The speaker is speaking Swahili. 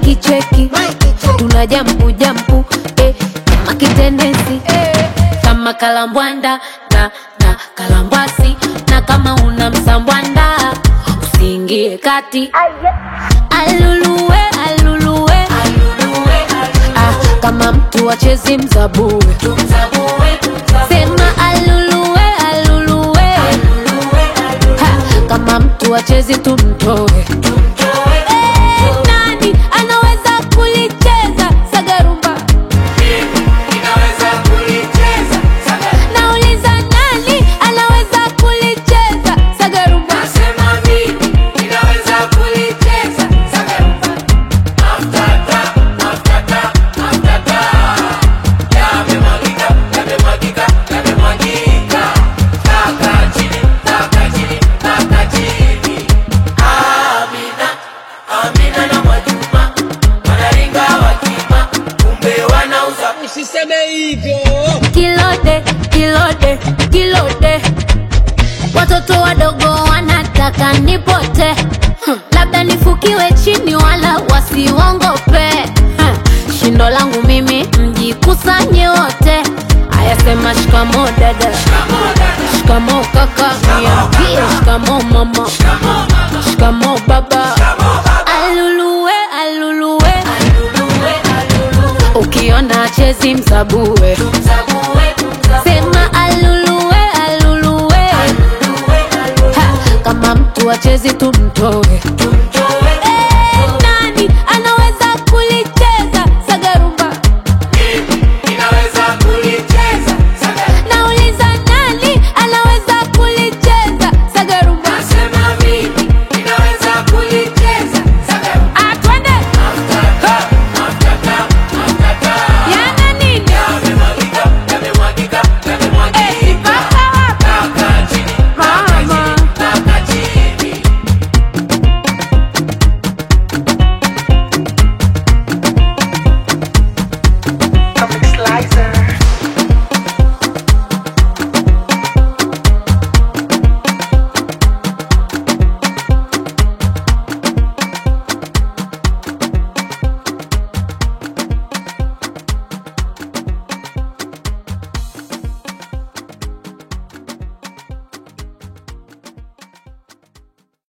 kicheki, tuna jampu jampu, kama kitendensi, kama kalambwanda na kalambwasi, na kama una msambwanda usiingie kati. Aluluwe, aluluwe, kama mtu wachezi mzabue, sema aluluwe, aluluwe, kama mtu wachezi tumtoe. Nani anaweza kulicheza sagarumba? Ninaweza kulicheza sagarumba. Nauliza nani anaweza kulicheza sagarumba? Nasema mimi ninaweza kulicheza sagarumba. Aftata, aftata, aftata. Yamemwagika, yamemwagika, yamemwagika. Taka chini, taka chini, taka chini. Amina, Amina na Mwajuma wanaringa wakima, kumbe wanauza. Usiseme hivyo. Kilode, kilode, kilode, watoto wadogo wanataka nipote, labda nifukiwe chini wala wasiwongope. Shindo langu mimi mjikusanye wote. Aya sema shikamo dada, shikamo kaka, niambie shikamo mama, shikamo baba. Aluluwe, aluluwe, ukiona chezi mzabue, sema aluluwe, aluluwe, kama mtu wachezi tumtoe.